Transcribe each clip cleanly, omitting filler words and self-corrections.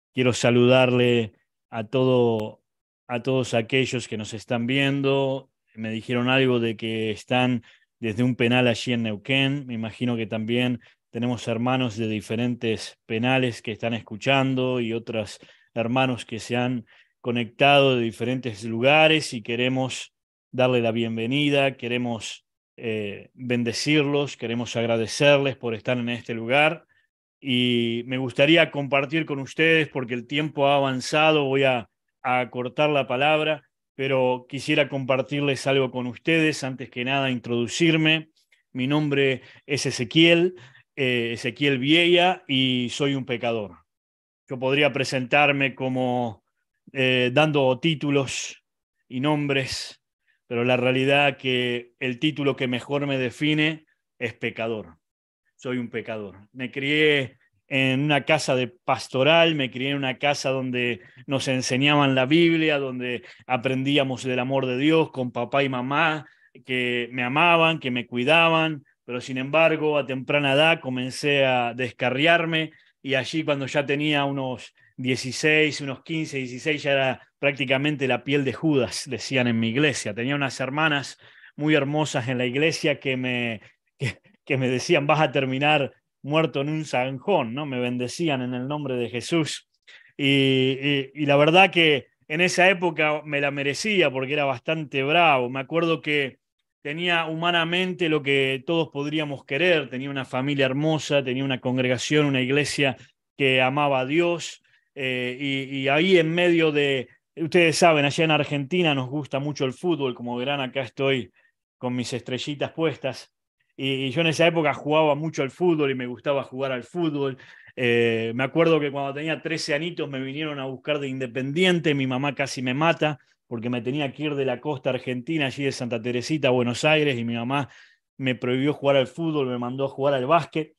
Quiero saludarle a a todos aquellos que nos están viendo. Me dijeron algo de que están desde un penal allí en Neuquén. Me imagino que también tenemos hermanos de diferentes penales que están escuchando y otros hermanos que se han conectado de diferentes lugares y queremos darle la bienvenida, queremos bendecirlos, queremos agradecerles por estar en este lugar y me gustaría compartir con ustedes porque el tiempo ha avanzado, a cortar la palabra, pero quisiera compartirles algo con ustedes, antes que nada introducirme. Mi nombre es Ezequiel, Ezequiel Vieira, y soy un pecador. Yo podría presentarme como dando títulos y nombres, pero la realidad que el título que mejor me define es pecador. Soy un pecador. Me crié en una casa de pastoral, me crié en una casa donde nos enseñaban la Biblia, donde aprendíamos del amor de Dios con papá y mamá, que me amaban, que me cuidaban, pero sin embargo a temprana edad comencé a descarriarme y allí cuando ya tenía unos 16, unos 15, 16, ya era prácticamente la piel de Judas, decían en mi iglesia. Tenía unas hermanas muy hermosas en la iglesia que me decían, vas a terminar muerto en un zanjón, ¿no? Me bendecían en el nombre de Jesús. Y la verdad que en esa época me la merecía porque era bastante bravo. Me acuerdo que tenía humanamente lo que todos podríamos querer, tenía una familia hermosa, tenía una congregación, una iglesia que amaba a Dios, y ahí en medio de, ustedes saben, allá en Argentina nos gusta mucho el fútbol, como verán acá estoy con mis estrellitas puestas. Y yo en esa época jugaba mucho al fútbol y me gustaba jugar al fútbol. Me acuerdo que cuando tenía 13 anitos me vinieron a buscar de Independiente, mi mamá casi me mata porque me tenía que ir de la costa argentina, allí de Santa Teresita a Buenos Aires, y mi mamá me prohibió jugar al fútbol, me mandó a jugar al básquet.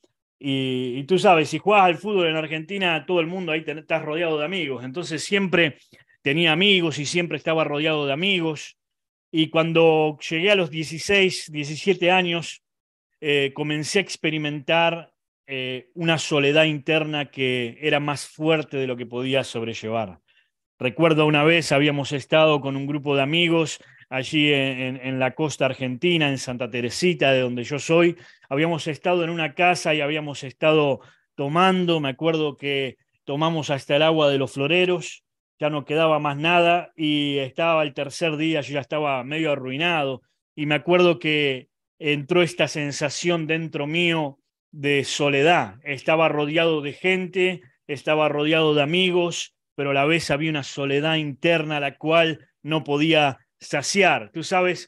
Y tú sabes, si jugás al fútbol en Argentina, todo el mundo ahí estás rodeado de amigos. Entonces siempre tenía amigos y siempre estaba rodeado de amigos. Y cuando llegué a los 16, 17 años, comencé a experimentar una soledad interna que era más fuerte de lo que podía sobrellevar. Recuerdo una vez habíamos estado con un grupo de amigos allí en la costa argentina, en Santa Teresita, de donde yo soy. Habíamos estado en una casa y habíamos estado tomando. Me acuerdo que tomamos hasta el agua de los floreros, ya no quedaba más nada y estaba el tercer día, yo ya estaba medio arruinado y me acuerdo que entró esta sensación dentro mío de soledad. Estaba rodeado de gente, estaba rodeado de amigos, pero a la vez había una soledad interna a la cual no podía saciar. Tú sabes,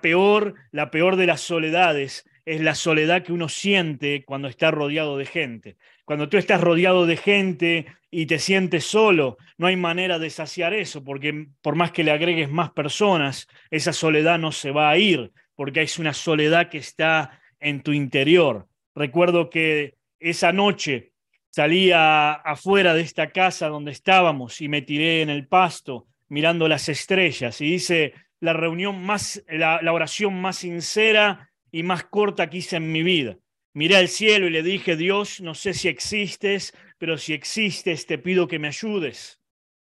la peor de las soledades es la soledad que uno siente cuando está rodeado de gente. Cuando tú estás rodeado de gente y te sientes solo, no hay manera de saciar eso, porque por más que le agregues más personas, esa soledad no se va a ir, porque es una soledad que está en tu interior. Recuerdo que esa noche salía afuera de esta casa donde estábamos y me tiré en el pasto mirando las estrellas y hice la reunión la oración más sincera y más corta que hice en mi vida. Miré al cielo y le dije, Dios, no sé si existes, pero si existes te pido que me ayudes.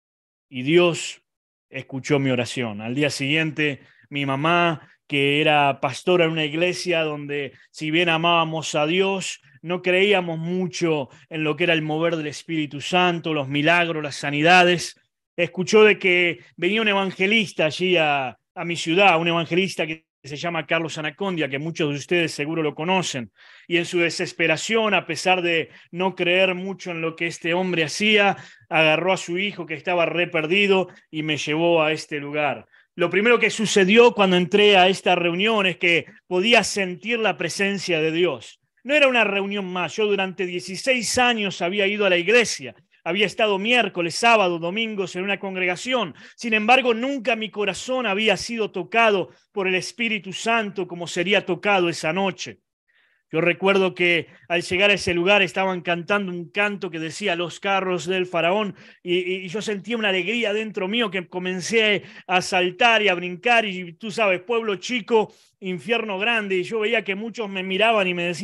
Y Dios escuchó mi oración. Al día siguiente, mi mamá, que era pastora en una iglesia donde si bien amábamos a Dios, no creíamos mucho en lo que era el mover del Espíritu Santo, los milagros, las sanidades, escuchó de que venía un evangelista allí a mi ciudad, un evangelista que se llama Carlos Anacondia, que muchos de ustedes seguro lo conocen, y en su desesperación, a pesar de no creer mucho en lo que este hombre hacía, agarró a su hijo que estaba re perdido y me llevó a este lugar. Lo primero que sucedió cuando entré a esta reunión es que podía sentir la presencia de Dios. No era una reunión más. Yo durante 16 años había ido a la iglesia, había estado miércoles, sábado, domingos en una congregación. Sin embargo, nunca mi corazón había sido tocado por el Espíritu Santo como sería tocado esa noche. Yo recuerdo que al llegar a ese lugar estaban cantando un canto que decía Los carros del faraón y yo sentía una alegría dentro mío que comencé a saltar y a brincar y tú sabes, pueblo chico, infierno grande, y yo veía que muchos me miraban y me decían,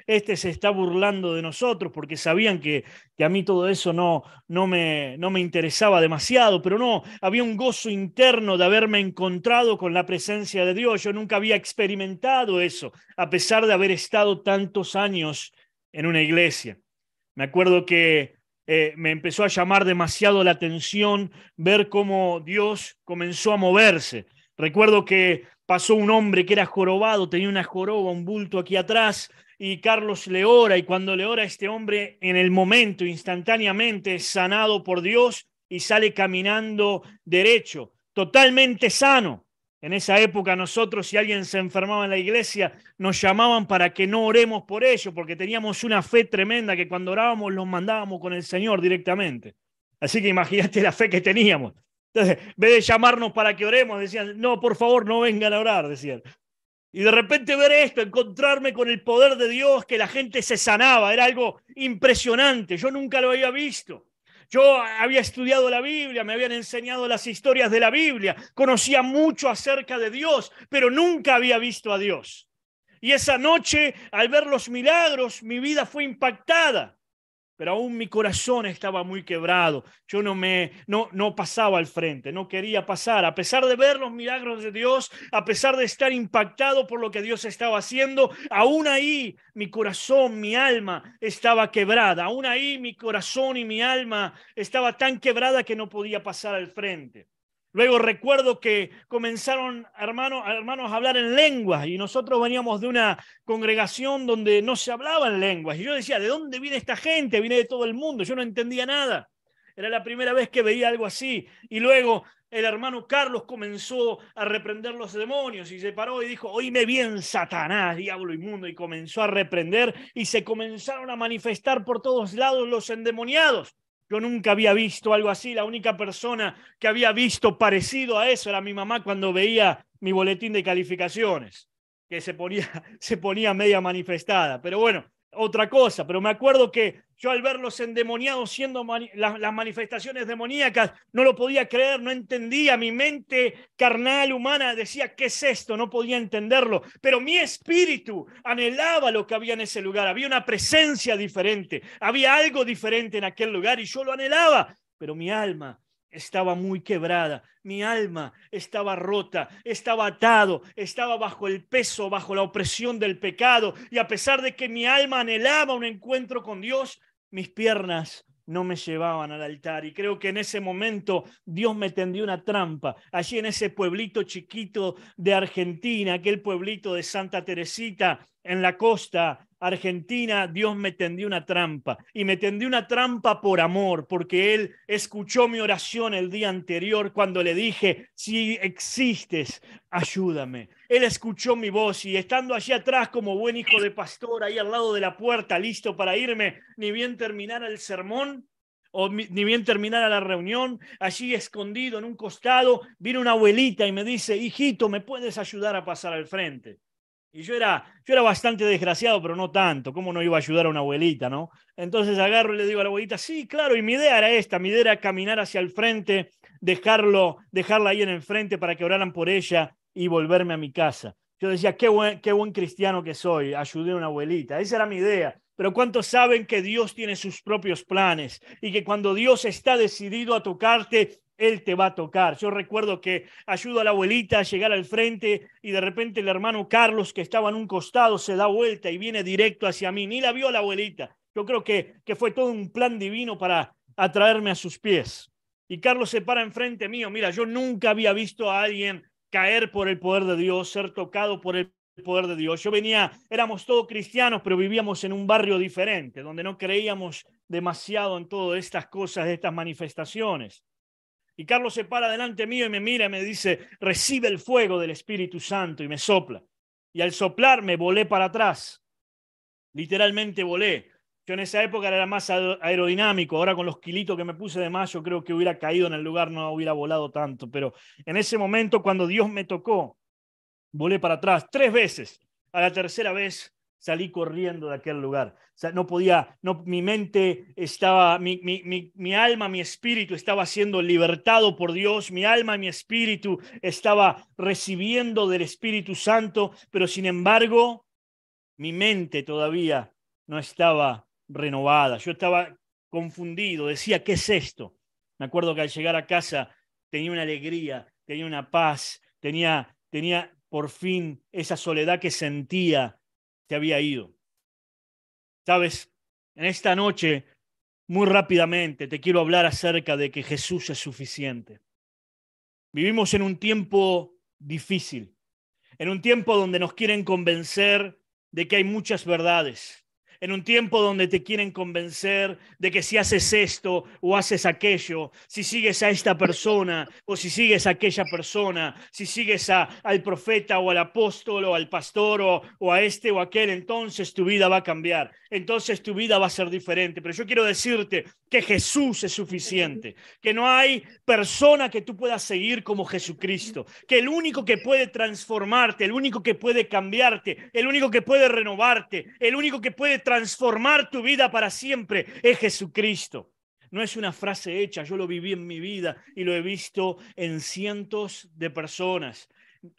este se está burlando de nosotros, porque sabían que a mí todo eso no me interesaba demasiado, pero no, había un gozo interno de haberme encontrado con la presencia de Dios. Yo nunca había experimentado eso, a pesar de haber estado tantos años en una iglesia. Me acuerdo que me empezó a llamar demasiado la atención ver cómo Dios comenzó a moverse. Recuerdo que pasó un hombre que era jorobado, tenía una joroba, un bulto aquí atrás, y Carlos le ora, y cuando le ora a este hombre, en el momento, instantáneamente, es sanado por Dios y sale caminando derecho, totalmente sano. En esa época nosotros, si alguien se enfermaba en la iglesia, nos llamaban para que no oremos por ello, porque teníamos una fe tremenda que cuando orábamos los mandábamos con el Señor directamente. Así que imagínate la fe que teníamos. Entonces, en vez de llamarnos para que oremos, decían, no, por favor, no vengan a orar, decían. Y de repente ver esto, encontrarme con el poder de Dios, que la gente se sanaba, era algo impresionante. Yo nunca lo había visto. Yo había estudiado la Biblia, me habían enseñado las historias de la Biblia, conocía mucho acerca de Dios, pero nunca había visto a Dios. Y esa noche, al ver los milagros, mi vida fue impactada. Pero aún mi corazón estaba muy quebrado. Yo no pasaba al frente, no quería pasar. A pesar de ver los milagros de Dios, a pesar de estar impactado por lo que Dios estaba haciendo, aún ahí mi corazón, mi alma estaba quebrada. Aún ahí mi corazón y mi alma estaba tan quebrada que no podía pasar al frente. Luego recuerdo que comenzaron hermanos a hablar en lenguas y nosotros veníamos de una congregación donde no se hablaba en lenguas. Y yo decía, ¿de dónde viene esta gente? Viene de todo el mundo. Yo no entendía nada. Era la primera vez que veía algo así. Y luego el hermano Carlos comenzó a reprender los demonios y se paró y dijo, oíme bien, Satanás, diablo inmundo, y comenzó a reprender y se comenzaron a manifestar por todos lados los endemoniados. Yo nunca había visto algo así. La única persona que había visto parecido a eso era mi mamá cuando veía mi boletín de calificaciones, que se ponía media manifestada. Pero bueno, otra cosa. Pero me acuerdo que yo al ver los endemoniados siendo las manifestaciones demoníacas, no lo podía creer, no entendía. Mi mente carnal, humana, decía, ¿qué es esto? No podía entenderlo. Pero mi espíritu anhelaba lo que había en ese lugar. Había una presencia diferente. Había algo diferente en aquel lugar y yo lo anhelaba. Pero mi alma estaba muy quebrada, mi alma estaba rota, estaba atado, estaba bajo el peso, bajo la opresión del pecado, y a pesar de que mi alma anhelaba un encuentro con Dios, mis piernas no me llevaban al altar. Y creo que en ese momento Dios me tendió una trampa. Allí en ese pueblito chiquito de Argentina, aquel pueblito de Santa Teresita, en la costa argentina, Dios me tendió una trampa. Y me tendió una trampa por amor, porque Él escuchó mi oración el día anterior cuando le dije, si existes, ayúdame. Él escuchó mi voz y estando allí atrás como buen hijo de pastor, ahí al lado de la puerta, listo para irme, ni bien terminara el sermón, o ni bien terminara la reunión, allí escondido en un costado, vino una abuelita y me dice, hijito, ¿me puedes ayudar a pasar al frente? Y yo era bastante desgraciado, pero no tanto. ¿Cómo no iba a ayudar a una abuelita, no? Entonces agarro y le digo a la abuelita, sí, claro, y mi idea era esta, mi idea era caminar hacia el frente, dejarla ahí en el frente para que oraran por ella y volverme a mi casa. Yo decía, qué buen cristiano que soy, ayudé a una abuelita. Esa era mi idea. Pero ¿cuántos saben que Dios tiene sus propios planes y que cuando Dios está decidido a tocarte, Él te va a tocar? Yo recuerdo que ayudo a la abuelita a llegar al frente y de repente el hermano Carlos, que estaba en un costado, se da vuelta y viene directo hacia mí. Ni la vio la abuelita. Yo creo que fue todo un plan divino para atraerme a sus pies. Y Carlos se para enfrente mío. Mira, yo nunca había visto a alguien caer por el poder de Dios, ser tocado por el poder de Dios. Éramos todos cristianos, pero vivíamos en un barrio diferente, donde no creíamos demasiado en todas estas cosas, estas manifestaciones. Y Carlos se para delante mío y me mira y me dice, recibe el fuego del Espíritu Santo, y me sopla. Y al soplar me volé para atrás. Literalmente volé. Yo en esa época era más aerodinámico. Ahora con los kilitos que me puse de más, yo creo que hubiera caído en el lugar, no hubiera volado tanto. Pero en ese momento, cuando Dios me tocó, volé para atrás 3 veces. A la tercera vez salí corriendo de aquel lugar. O sea, no podía, mi mente estaba, mi alma, mi espíritu estaba siendo libertado por Dios. Mi alma y mi espíritu estaba recibiendo del Espíritu Santo, pero sin embargo, mi mente todavía no estaba renovada. Yo estaba confundido, decía, ¿qué es esto? Me acuerdo que al llegar a casa tenía una alegría, tenía una paz, tenía por fin esa soledad que sentía que había ido. ¿Sabes? En esta noche, muy rápidamente, te quiero hablar acerca de que Jesús es suficiente. Vivimos en un tiempo difícil, en un tiempo donde nos quieren convencer de que hay muchas verdades, en un tiempo donde te quieren convencer de que si haces esto o haces aquello, si sigues a esta persona o si sigues a aquella persona, si sigues al profeta o al apóstol o al pastor o a este o aquel, entonces tu vida va a cambiar, entonces tu vida va a ser diferente. Pero yo quiero decirte que Jesús es suficiente, que no hay persona que tú puedas seguir como Jesucristo, que el único que puede transformarte, el único que puede cambiarte, el único que puede renovarte, el único que puede transformar tu vida para siempre es Jesucristo. No es una frase hecha, yo lo viví en mi vida y lo he visto en cientos de personas.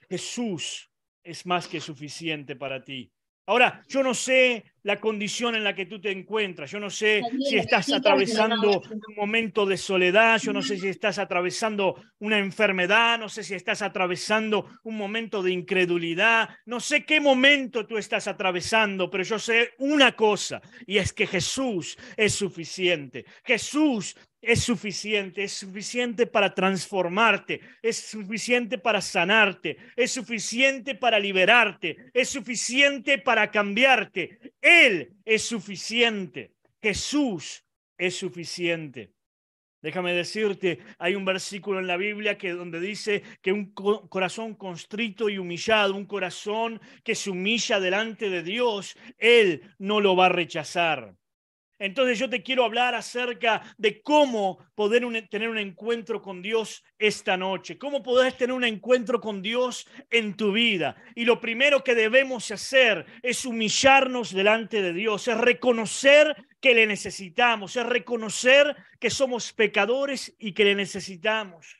Jesús es más que suficiente para ti. Ahora, yo no sé la condición en la que tú te encuentras, yo no sé si estás atravesando un momento de soledad, yo no sé si estás atravesando una enfermedad, no sé si estás atravesando un momento de incredulidad, no sé qué momento tú estás atravesando, pero yo sé una cosa, y es que Jesús es suficiente. Jesús es suficiente para transformarte, es suficiente para sanarte, es suficiente para liberarte, es suficiente para cambiarte. Él es suficiente. Jesús es suficiente. Déjame decirte, hay un versículo en la Biblia donde dice que un corazón constrito y humillado, un corazón que se humilla delante de Dios, Él no lo va a rechazar. Entonces yo te quiero hablar acerca de cómo poder tener un encuentro con Dios esta noche, cómo poder tener un encuentro con Dios en tu vida. Y lo primero que debemos hacer es humillarnos delante de Dios, es reconocer que le necesitamos, es reconocer que somos pecadores y que le necesitamos.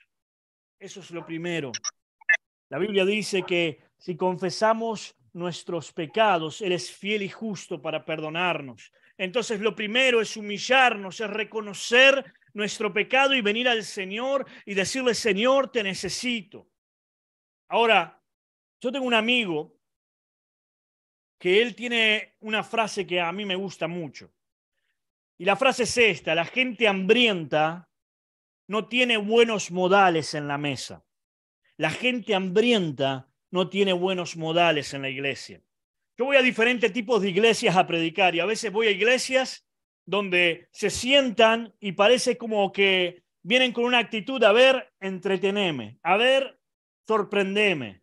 Eso es lo primero. La Biblia dice que si confesamos nuestros pecados, Él es fiel y justo para perdonarnos. Entonces lo primero es humillarnos, es reconocer nuestro pecado y venir al Señor y decirle, Señor, te necesito. Ahora, yo tengo un amigo que él tiene una frase que a mí me gusta mucho. Y la frase es esta: la gente hambrienta no tiene buenos modales en la mesa. La gente hambrienta no tiene buenos modales en la iglesia. Yo voy a diferentes tipos de iglesias a predicar y a veces voy a iglesias donde se sientan y parece como que vienen con una actitud, a ver, entreteneme, a ver, sorprendeme.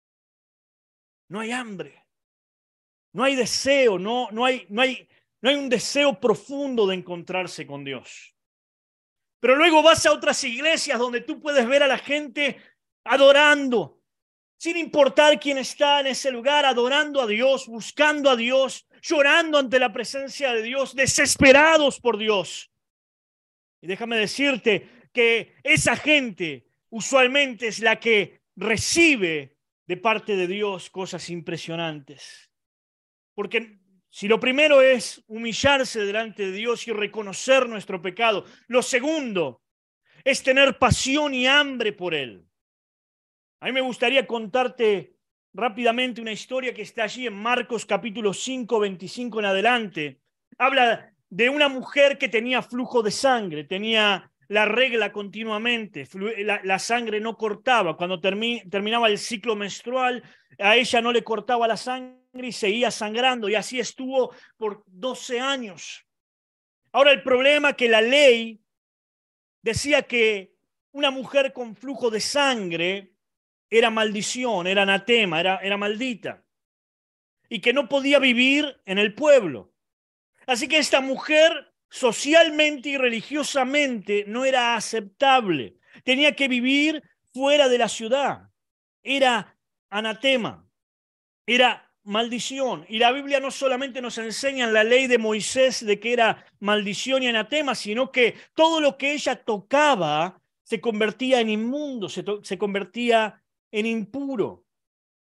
No hay hambre, no hay deseo, no hay un deseo profundo de encontrarse con Dios. Pero luego vas a otras iglesias donde tú puedes ver a la gente adorando, sin importar quién está en ese lugar, adorando a Dios, buscando a Dios, llorando ante la presencia de Dios, desesperados por Dios. Y déjame decirte que esa gente usualmente es la que recibe de parte de Dios cosas impresionantes. Porque si lo primero es humillarse delante de Dios y reconocer nuestro pecado, lo segundo es tener pasión y hambre por Él. A mí me gustaría contarte rápidamente una historia que está allí en Marcos capítulo 5, 25 en adelante. Habla de una mujer que tenía flujo de sangre, tenía la regla continuamente, la sangre no cortaba. Cuando terminaba el ciclo menstrual, a ella no le cortaba la sangre y seguía sangrando, y así estuvo por 12 años. Ahora el problema es que la ley decía que una mujer con flujo de sangre era maldición, era anatema, era maldita, y que no podía vivir en el pueblo. Así que esta mujer socialmente y religiosamente no era aceptable. Tenía que vivir fuera de la ciudad. Era anatema, era maldición. Y la Biblia no solamente nos enseña en la ley de Moisés de que era maldición y anatema, sino que todo lo que ella tocaba se convertía en inmundo, se convertía en impuro.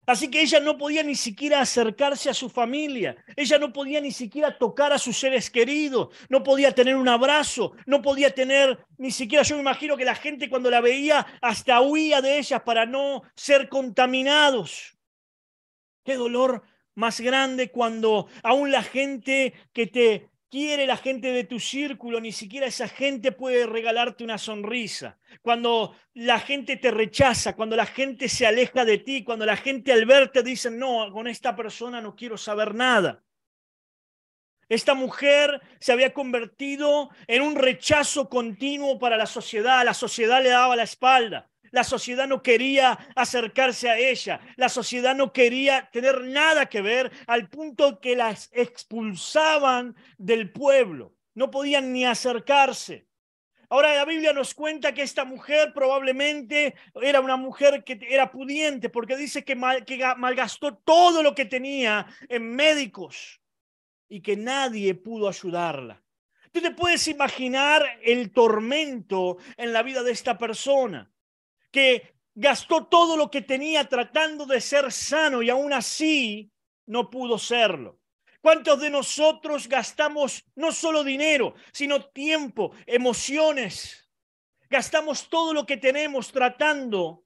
Así que ella no podía ni siquiera acercarse a su familia. Ella no podía ni siquiera tocar a sus seres queridos. No podía tener un abrazo. No podía tener ni siquiera, yo me imagino que la gente cuando la veía hasta huía de ellas para no ser contaminados. Qué dolor más grande cuando aún la gente que te quiere, la gente de tu círculo, ni siquiera esa gente puede regalarte una sonrisa. Cuando la gente te rechaza, cuando la gente se aleja de ti, cuando la gente al verte dice, no, con esta persona no quiero saber nada. Esta mujer se había convertido en un rechazo continuo para la sociedad le daba la espalda. La sociedad no quería acercarse a ella. La sociedad no quería tener nada que ver al punto que las expulsaban del pueblo. No podían ni acercarse. Ahora la Biblia nos cuenta que esta mujer probablemente era una mujer que era pudiente porque dice que malgastó todo lo que tenía en médicos y que nadie pudo ayudarla. Tú te puedes imaginar el tormento en la vida de esta persona que gastó todo lo que tenía tratando de ser sano y aún así no pudo serlo. ¿Cuántos de nosotros gastamos no solo dinero, sino tiempo, emociones? Gastamos todo lo que tenemos tratando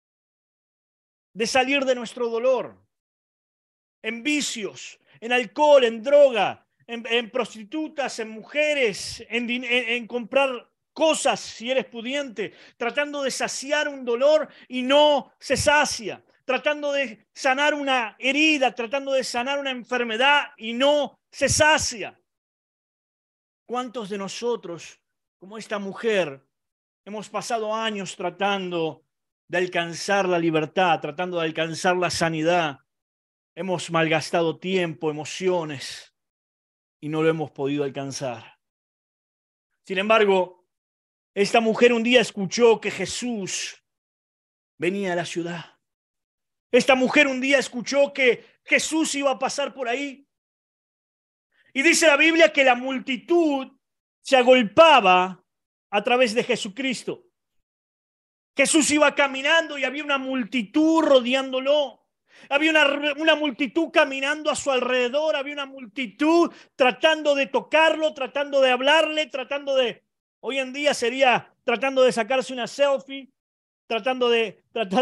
de salir de nuestro dolor, en vicios, en alcohol, en droga, en prostitutas, en mujeres, en comprar cosas si eres pudiente, tratando de saciar un dolor y no se sacia, tratando de sanar una herida, tratando de sanar una enfermedad y no se sacia. ¿Cuántos de nosotros, como esta mujer, hemos pasado años tratando de alcanzar la libertad, tratando de alcanzar la sanidad? Hemos malgastado tiempo, emociones y no lo hemos podido alcanzar. Sin embargo, esta mujer un día escuchó que Jesús venía a la ciudad. Esta mujer un día escuchó que Jesús iba a pasar por ahí. Y dice la Biblia que la multitud se agolpaba a través de Jesucristo. Jesús iba caminando y había una multitud rodeándolo. Había una multitud caminando a su alrededor, había una multitud tratando de tocarlo, tratando de hablarle, hoy en día sería tratando de sacarse una selfie, tratando de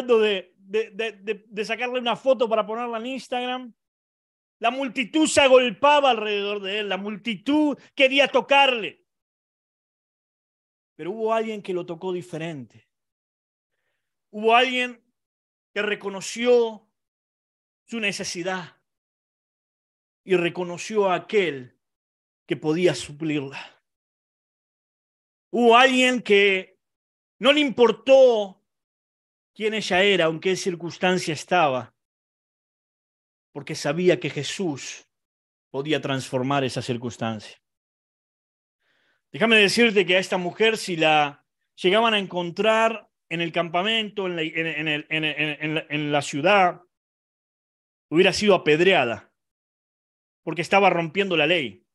sacarle una foto para ponerla en Instagram. La multitud se agolpaba alrededor de él, la multitud quería tocarle. Pero hubo alguien que lo tocó diferente. Hubo alguien que reconoció su necesidad y reconoció a aquel que podía suplirla. Hubo alguien que no le importó quién ella era, aunque en circunstancia estaba, porque sabía que Jesús podía transformar esa circunstancia. Déjame decirte que a esta mujer, si la llegaban a encontrar en el campamento, en la ciudad, hubiera sido apedreada, porque estaba rompiendo la ley.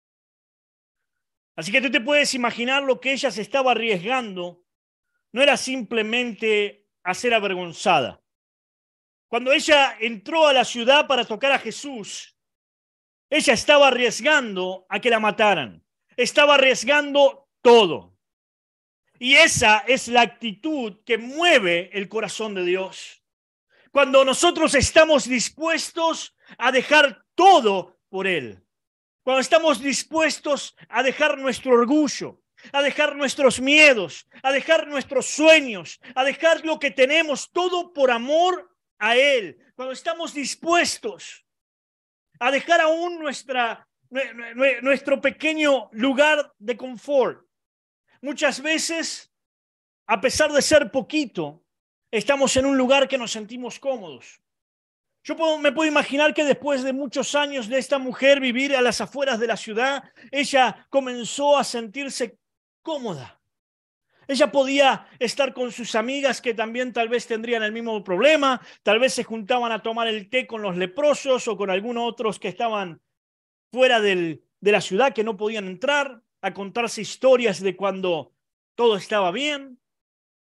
Así que tú te puedes imaginar lo que ella se estaba arriesgando. No era simplemente a ser avergonzada. Cuando ella entró a la ciudad para tocar a Jesús, ella estaba arriesgando a que la mataran. Estaba arriesgando todo. Y esa es la actitud que mueve el corazón de Dios. Cuando nosotros estamos dispuestos a dejar todo por Él. Cuando estamos dispuestos a dejar nuestro orgullo, a dejar nuestros miedos, a dejar nuestros sueños, a dejar lo que tenemos, todo por amor a Él. Cuando estamos dispuestos a dejar aún nuestro pequeño lugar de confort. Muchas veces, a pesar de ser poquito, estamos en un lugar que nos sentimos cómodos. Me puedo imaginar que después de muchos años de esta mujer vivir a las afueras de la ciudad, ella comenzó a sentirse cómoda. Ella podía estar con sus amigas que también tal vez tendrían el mismo problema, tal vez se juntaban a tomar el té con los leprosos o con algunos otros que estaban fuera de la ciudad que no podían entrar, a contarse historias de cuando todo estaba bien.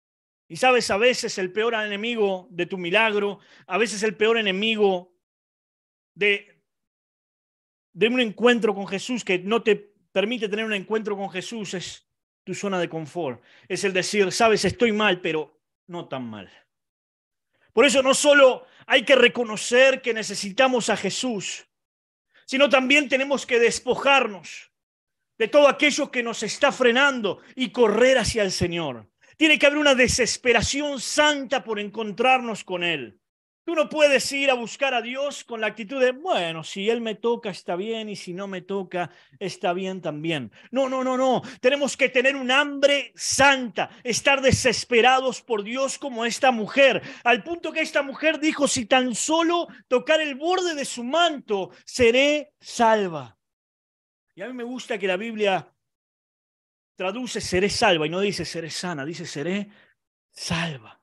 Y sabes, a veces el peor enemigo de tu milagro, a veces el peor enemigo de un encuentro con Jesús, que no te permite tener un encuentro con Jesús, es tu zona de confort. Es el decir, sabes, estoy mal, pero no tan mal. Por eso no solo hay que reconocer que necesitamos a Jesús, sino también tenemos que despojarnos de todo aquello que nos está frenando y correr hacia el Señor. Tiene que haber una desesperación santa por encontrarnos con Él. Tú no puedes ir a buscar a Dios con la actitud de, bueno, si Él me toca está bien y si no me toca está bien también. No, no, no, no. Tenemos que tener un hambre santa, estar desesperados por Dios como esta mujer, al punto que esta mujer dijo, si tan solo tocar el borde de su manto, seré salva. Y a mí me gusta que la Biblia traduce seré salva y no dice seré sana, dice seré salva.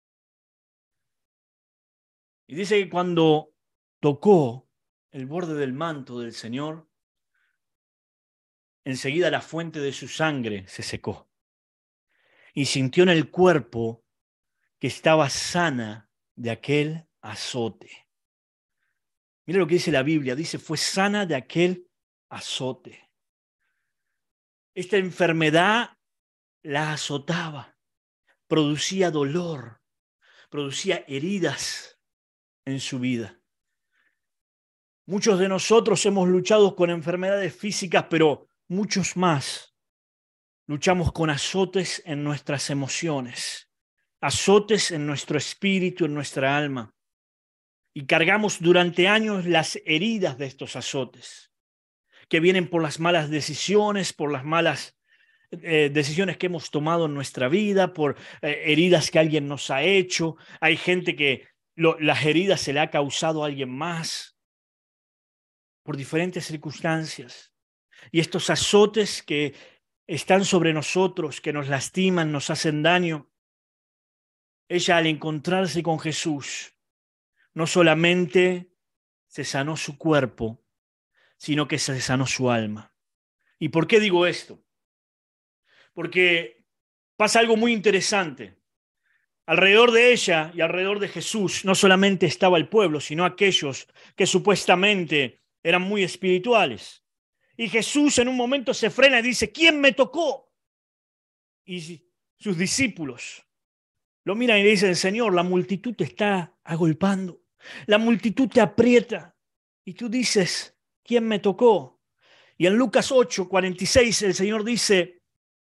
Y dice que cuando tocó el borde del manto del Señor, enseguida la fuente de su sangre se secó. Y sintió en el cuerpo que estaba sana de aquel azote. Mira lo que dice la Biblia, dice fue sana de aquel azote. Esta enfermedad la azotaba, producía dolor, producía heridas en su vida. Muchos de nosotros hemos luchado con enfermedades físicas, pero muchos más luchamos con azotes en nuestras emociones, azotes en nuestro espíritu, en nuestra alma. Y cargamos durante años las heridas de estos azotes, que vienen por las malas decisiones, por las malas decisiones que hemos tomado en nuestra vida, por heridas que alguien nos ha hecho. Hay gente que las heridas se le ha causado a alguien más por diferentes circunstancias. Y estos azotes que están sobre nosotros, que nos lastiman, nos hacen daño, ella al encontrarse con Jesús, no solamente se sanó su cuerpo, sino que se sanó su alma. ¿Y por qué digo esto? Porque pasa algo muy interesante. Alrededor de ella y alrededor de Jesús no solamente estaba el pueblo, sino aquellos que supuestamente eran muy espirituales. Y Jesús en un momento se frena y dice, ¿quién me tocó? Y sus discípulos lo miran y le dicen, Señor, la multitud te está agolpando, la multitud te aprieta. Y tú dices, ¿quién me tocó? Y en Lucas 8:46 el Señor dice,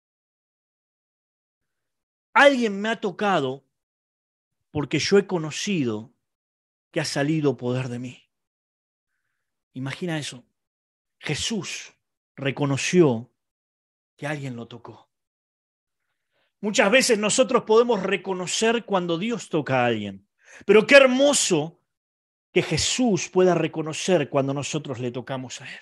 alguien me ha tocado porque yo he conocido que ha salido poder de mí. Imagina eso. Jesús reconoció que alguien lo tocó. Muchas veces nosotros podemos reconocer cuando Dios toca a alguien, pero qué hermoso que Jesús pueda reconocer cuando nosotros le tocamos a Él.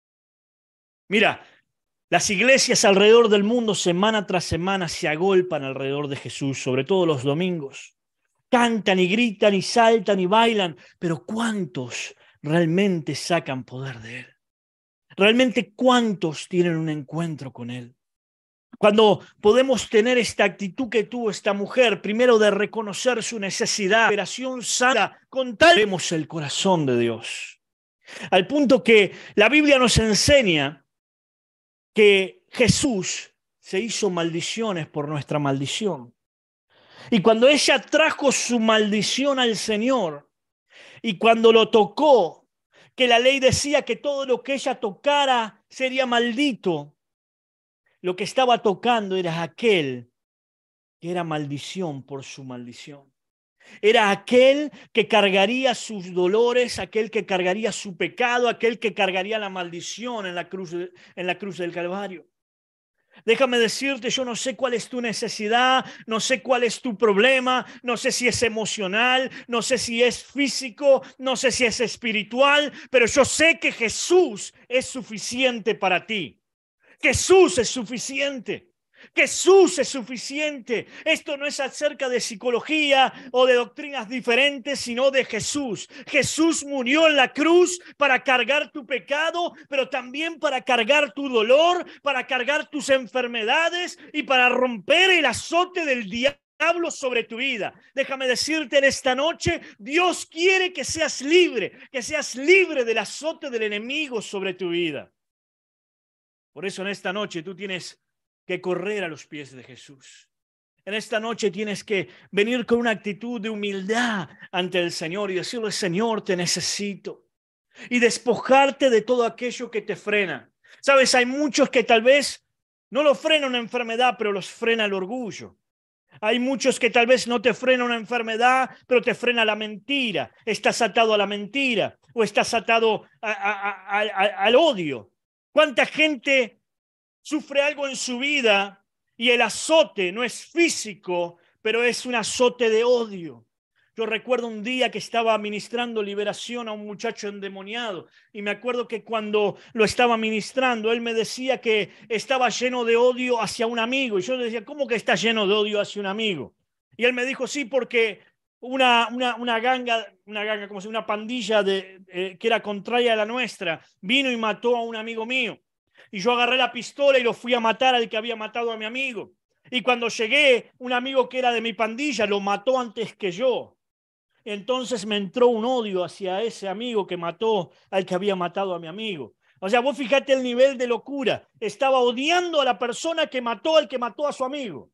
Mira, las iglesias alrededor del mundo semana tras semana se agolpan alrededor de Jesús, sobre todo los domingos. Cantan y gritan y saltan y bailan, pero ¿cuántos realmente sacan poder de Él? ¿Realmente cuántos tienen un encuentro con Él? Cuando podemos tener esta actitud que tuvo esta mujer, primero de reconocer su necesidad, operación sana, con tal vemos el corazón de Dios. Al punto que la Biblia nos enseña que Jesús se hizo maldiciones por nuestra maldición. Y cuando ella trajo su maldición al Señor, y cuando lo tocó, que la ley decía que todo lo que ella tocara sería maldito, lo que estaba tocando era aquel que era maldición por su maldición. Era aquel que cargaría sus dolores, aquel que cargaría su pecado, aquel que cargaría la maldición en la cruz del Calvario. Déjame decirte, yo no sé cuál es tu necesidad, no sé cuál es tu problema, no sé si es emocional, no sé si es físico, no sé si es espiritual, pero yo sé que Jesús es suficiente para ti. Jesús es suficiente. Jesús es suficiente. Esto no es acerca de psicología o de doctrinas diferentes, sino de Jesús. Jesús murió en la cruz para cargar tu pecado, pero también para cargar tu dolor, para cargar tus enfermedades y para romper el azote del diablo diablo sobre tu vida. Déjame decirte en esta noche, Dios quiere que seas libre del azote del enemigo sobre tu vida. Por eso en esta noche tú tienes que correr a los pies de Jesús. En esta noche tienes que venir con una actitud de humildad ante el Señor y decirle, Señor, te necesito. Y despojarte de todo aquello que te frena. Sabes, hay muchos que tal vez no lo frena una enfermedad, pero los frena el orgullo. Hay muchos que tal vez no te frena una enfermedad, pero te frena la mentira. Estás atado a la mentira o estás atado al odio. ¿Cuánta gente sufre algo en su vida y el azote no es físico, pero es un azote de odio? Yo recuerdo un día que estaba ministrando liberación a un muchacho endemoniado y me acuerdo que cuando lo estaba ministrando, él me decía que estaba lleno de odio hacia un amigo. Y yo le decía, ¿cómo que está lleno de odio hacia un amigo? Y él me dijo, sí, porque una ganga, como si una pandilla que era contraria a la nuestra, vino y mató a un amigo mío. Y yo agarré la pistola y lo fui a matar al que había matado a mi amigo. Y cuando llegué, un amigo que era de mi pandilla lo mató antes que yo. Entonces me entró un odio hacia ese amigo que mató al que había matado a mi amigo. O sea, vos fíjate el nivel de locura. Estaba odiando a la persona que mató al que mató a su amigo.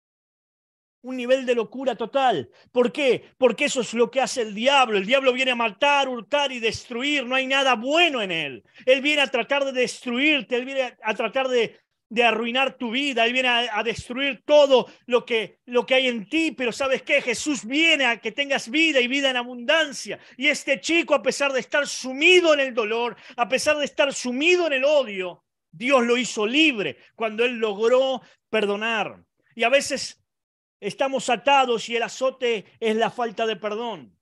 Un nivel de locura total. ¿Por qué? Porque eso es lo que hace el diablo. El diablo viene a matar, hurtar y destruir. No hay nada bueno en él. Él viene a tratar de destruirte. Él viene a tratar de arruinar tu vida. Él viene a destruir todo lo que hay en ti. Pero ¿sabes qué? Jesús viene a que tengas vida y vida en abundancia. Y este chico, a pesar de estar sumido en el dolor, a pesar de estar sumido en el odio, Dios lo hizo libre cuando él logró perdonar. Y a veces estamos atados y el azote es la falta de perdón.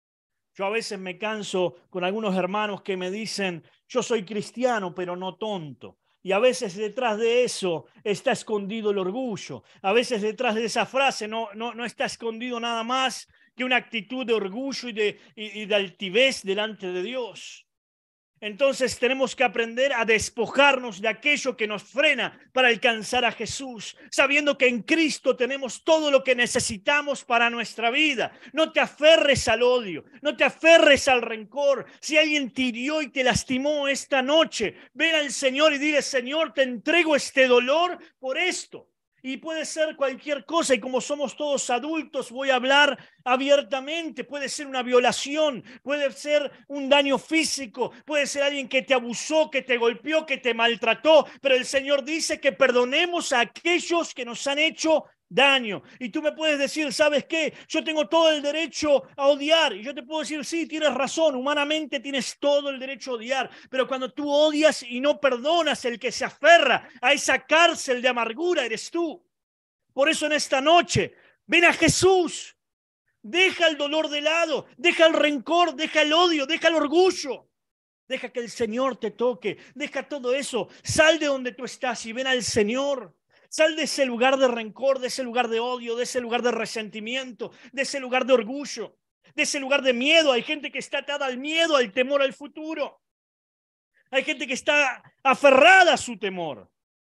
Yo a veces me canso con algunos hermanos que me dicen, yo soy cristiano, pero no tonto. Y a veces detrás de eso está escondido el orgullo. A veces detrás de esa frase no está escondido nada más que una actitud de orgullo y de altivez delante de Dios. Entonces tenemos que aprender a despojarnos de aquello que nos frena para alcanzar a Jesús, sabiendo que en Cristo tenemos todo lo que necesitamos para nuestra vida. No te aferres al odio, no te aferres al rencor. Si alguien te hirió y te lastimó esta noche, ven al Señor y dile, Señor, te entrego este dolor por esto. Y puede ser cualquier cosa, y como somos todos adultos, voy a hablar abiertamente. Puede ser una violación, puede ser un daño físico, puede ser alguien que te abusó, que te golpeó, que te maltrató, pero el Señor dice que perdonemos a aquellos que nos han hecho daño. Y tú me puedes decir, ¿sabes qué? Yo tengo todo el derecho a odiar. Y yo te puedo decir, sí, tienes razón, humanamente tienes todo el derecho a odiar. Pero cuando tú odias y no perdonas, el que se aferra a esa cárcel de amargura eres tú. Por eso en esta noche, ven a Jesús. Deja el dolor de lado, deja el rencor, deja el odio, deja el orgullo. Deja que el Señor te toque, deja todo eso. Sal de donde tú estás y ven al Señor. Sal de ese lugar de rencor, de ese lugar de odio, de ese lugar de resentimiento, de ese lugar de orgullo, de ese lugar de miedo. Hay gente que está atada al miedo, al temor al futuro. Hay gente que está aferrada a su temor.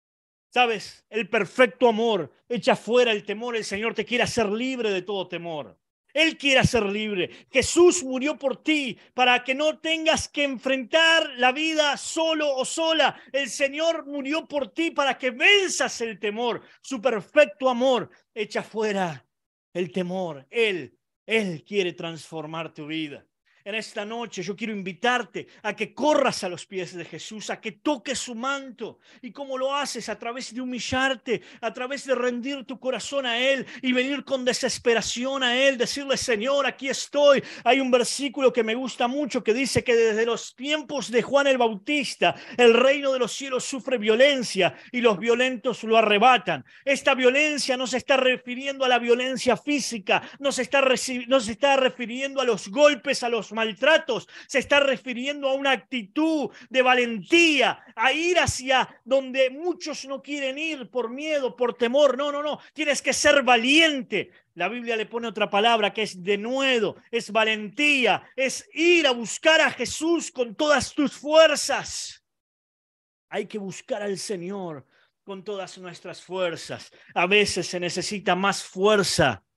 ¿Sabes? El perfecto amor echa fuera el temor. El Señor te quiere hacer libre de todo temor. Él quiere hacer libre. Jesús murió por ti para que no tengas que enfrentar la vida solo o sola. El Señor murió por ti para que venzas el temor. Su perfecto amor echa fuera el temor. Él quiere transformar tu vida. En esta noche yo quiero invitarte a que corras a los pies de Jesús, a que toques su manto. ¿Y cómo lo haces? A través de humillarte, a través de rendir tu corazón a Él y venir con desesperación a Él, decirle, Señor, aquí estoy. Hay un versículo que me gusta mucho que dice que desde los tiempos de Juan el Bautista, el reino de los cielos sufre violencia y los violentos lo arrebatan. Esta violencia no se está refiriendo a la violencia física, no se está refiriendo a los golpes, a los maltratos, se está refiriendo a una actitud de valentía, a ir hacia donde muchos no quieren ir por miedo, por temor. No, tienes que ser valiente. La Biblia le pone otra palabra que es denuedo, es valentía, es ir a buscar a Jesús con todas tus fuerzas. Hay que buscar al Señor con todas nuestras fuerzas. A veces se necesita más fuerza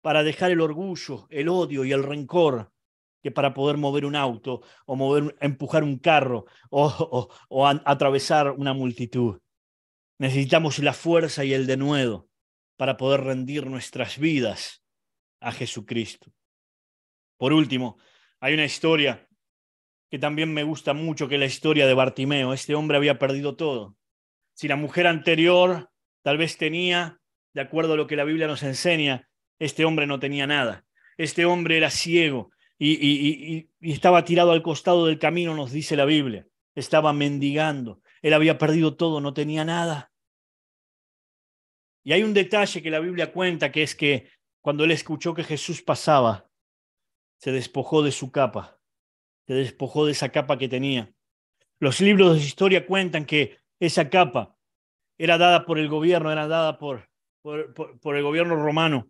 para dejar el orgullo, el odio y el rencor que para poder mover un auto o empujar un carro o atravesar una multitud. Necesitamos la fuerza y el denuedo para poder rendir nuestras vidas a Jesucristo. Por último, hay una historia que también me gusta mucho, que es la historia de Bartimeo. Este hombre había perdido todo. Si la mujer anterior tal vez tenía, de acuerdo a lo que la Biblia nos enseña, este hombre no tenía nada. Este hombre era ciego y estaba tirado al costado del camino, nos dice la Biblia. Estaba mendigando. Él había perdido todo, no tenía nada. Y hay un detalle que la Biblia cuenta, que es que cuando él escuchó que Jesús pasaba, se despojó de su capa, se despojó de esa capa que tenía. Los libros de historia cuentan que esa capa era dada por el gobierno, era dada por el gobierno romano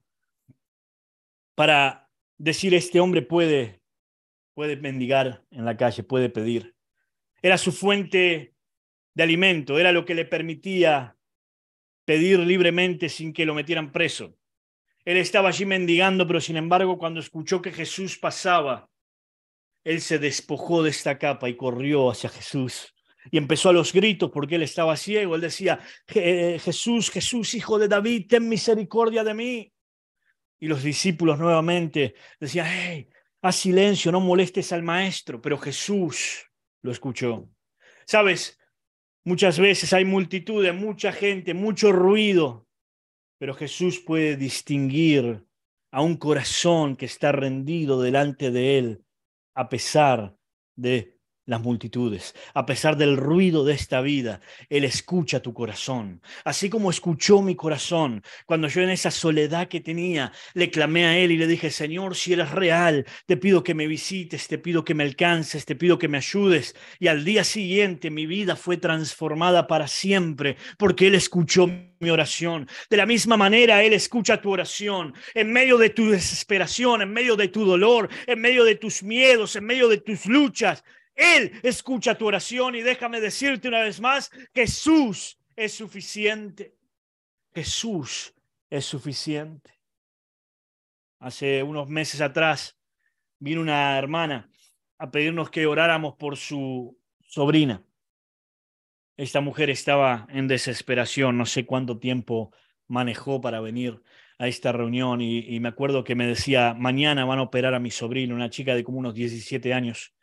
para decir: este hombre puede mendigar en la calle, puede pedir. Era su fuente de alimento, era lo que le permitía pedir libremente sin que lo metieran preso. Él estaba allí mendigando, pero sin embargo, cuando escuchó que Jesús pasaba, él se despojó de esta capa y corrió hacia Jesús. Y empezó a los gritos porque él estaba ciego. Él decía: Jesús, Jesús, hijo de David, ten misericordia de mí. Y los discípulos nuevamente decían: hey, haz silencio, no molestes al maestro. Pero Jesús lo escuchó. ¿Sabes? Muchas veces hay multitudes, mucha gente, mucho ruido, pero Jesús puede distinguir a un corazón que está rendido delante de él a pesar de las multitudes, a pesar del ruido de esta vida. Él escucha tu corazón, así como escuchó mi corazón cuando yo, en esa soledad que tenía, le clamé a él y le dije: Señor, si eres real, te pido que me visites, te pido que me alcances, te pido que me ayudes. Y al día siguiente mi vida fue transformada para siempre, porque él escuchó mi oración. De la misma manera, él escucha tu oración en medio de tu desesperación, en medio de tu dolor, en medio de tus miedos, en medio de tus luchas. Él escucha tu oración. Y déjame decirte una vez más: Jesús es suficiente. Jesús es suficiente. Hace unos meses atrás vino una hermana a pedirnos que oráramos por su sobrina. Esta mujer estaba en desesperación, no sé cuánto tiempo manejó para venir a esta reunión y me acuerdo que me decía: mañana van a operar a mi sobrino, una chica de como unos 17 años.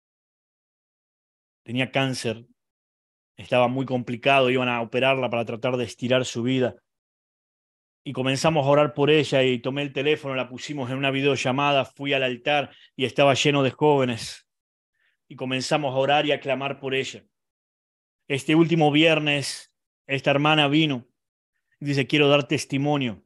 Tenía cáncer, estaba muy complicado, iban a operarla para tratar de estirar su vida. Y comenzamos a orar por ella y tomé el teléfono, la pusimos en una videollamada, fui al altar y estaba lleno de jóvenes. Y comenzamos a orar y a clamar por ella. Este último viernes, esta hermana vino y dice: quiero dar testimonio.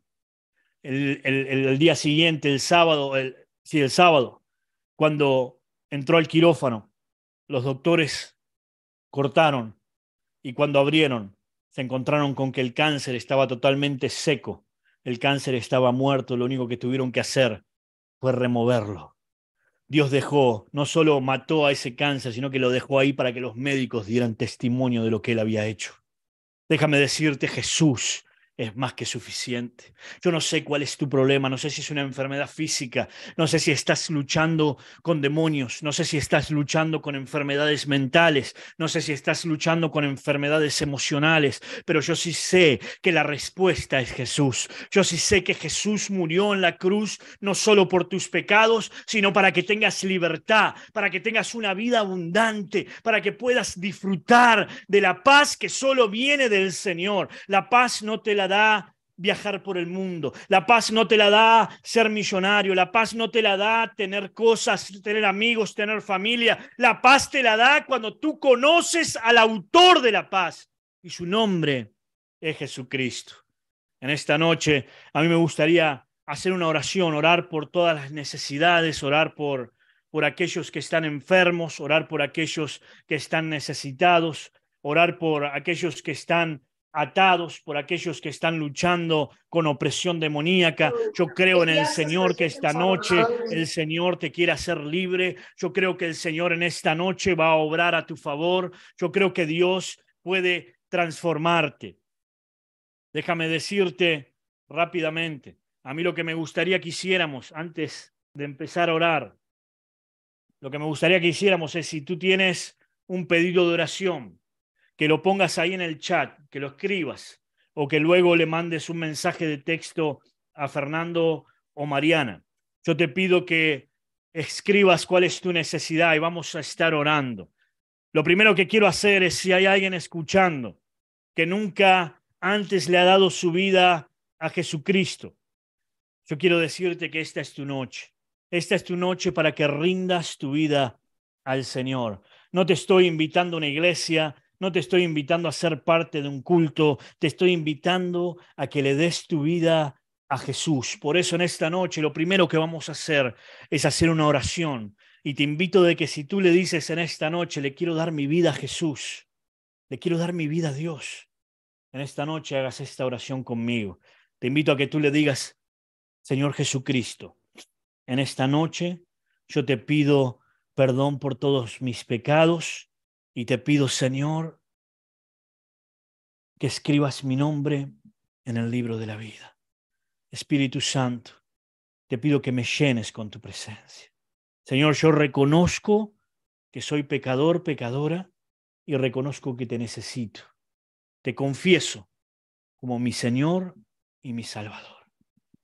El día siguiente, el sábado, el sábado, cuando entró al quirófano, los doctores cortaron y cuando abrieron, se encontraron con que el cáncer estaba totalmente seco. El cáncer estaba muerto, lo único que tuvieron que hacer fue removerlo. Dios dejó, no solo mató a ese cáncer, sino que lo dejó ahí para que los médicos dieran testimonio de lo que él había hecho. Déjame decirte: Jesús es más que suficiente. Yo no sé cuál es tu problema, no sé si es una enfermedad física, no sé si estás luchando con demonios, no sé si estás luchando con enfermedades mentales, no sé si estás luchando con enfermedades emocionales, pero yo sí sé que la respuesta es Jesús. Yo sí sé que Jesús murió en la cruz no solo por tus pecados, sino para que tengas libertad, para que tengas una vida abundante, para que puedas disfrutar de la paz que solo viene del Señor. La paz no te la da viajar por el mundo. La paz no te la da ser millonario. La paz no te la da tener cosas, tener amigos, tener familia. La paz te la da cuando tú conoces al autor de la paz y su nombre es Jesucristo. En esta noche a mí me gustaría hacer una oración, orar por todas las necesidades, orar por aquellos que están enfermos, orar por aquellos que están necesitados, orar por aquellos que están atados, por aquellos que están luchando con opresión demoníaca. Yo creo en el Señor que esta noche el Señor te quiere hacer libre. Yo creo que el Señor en esta noche va a obrar a tu favor. Yo creo que Dios puede transformarte. Déjame decirte rápidamente A mí lo que me gustaría que hiciéramos antes de empezar a orar, lo que me gustaría que hiciéramos es, si tú tienes un pedido de oración, que lo pongas ahí en el chat, que lo escribas, o que luego le mandes un mensaje de texto a Fernando o Mariana. Yo te pido que escribas cuál es tu necesidad y vamos a estar orando. Lo primero que quiero hacer es, si hay alguien escuchando que nunca antes le ha dado su vida a Jesucristo, yo quiero decirte que esta es tu noche. Esta es tu noche para que rindas tu vida al Señor. No te estoy invitando a una iglesia, no te estoy invitando a ser parte de un culto, te estoy invitando a que le des tu vida a Jesús. Por eso en esta noche lo primero que vamos a hacer es hacer una oración. Y te invito de que si tú le dices en esta noche, le quiero dar mi vida a Jesús, le quiero dar mi vida a Dios, en esta noche hagas esta oración conmigo. Te invito a que tú le digas: Señor Jesucristo, en esta noche yo te pido perdón por todos mis pecados y te pido, Señor, que escribas mi nombre en el libro de la vida. Espíritu Santo, te pido que me llenes con tu presencia. Señor, yo reconozco que soy pecador, pecadora, y reconozco que te necesito. Te confieso como mi Señor y mi Salvador.